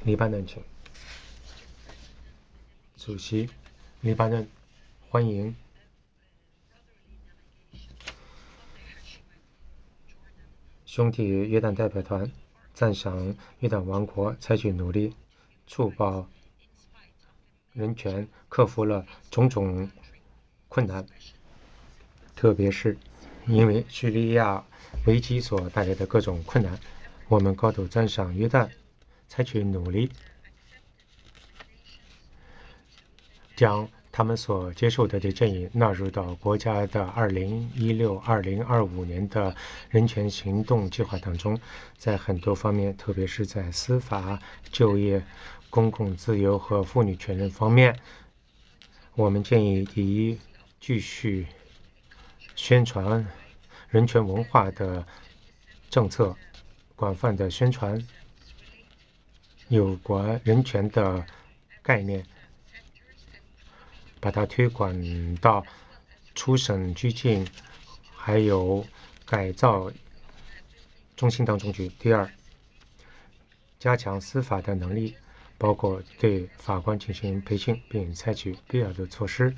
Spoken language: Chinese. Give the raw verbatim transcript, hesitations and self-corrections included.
黎巴嫩请。主席，黎巴嫩，欢迎。兄弟约旦代表团赞赏约旦王国采取努力促保人权，克服了种种困难，特别是因为叙利亚危机所带来的各种困难。我们高度赞赏约旦采取努力，将他们所接受的这建议纳入到国家的二零一六至二零二五年的人权行动计划当中，在很多方面，特别是在司法、就业、公共自由和妇女权利方面，我们建议第一，继续宣传人权文化的政策，广泛的宣传有关人权的概念，把它推广到初审、拘禁还有改造中心当中去。第二，加强司法的能力，包括对法官进行培训，并采取必要的措施，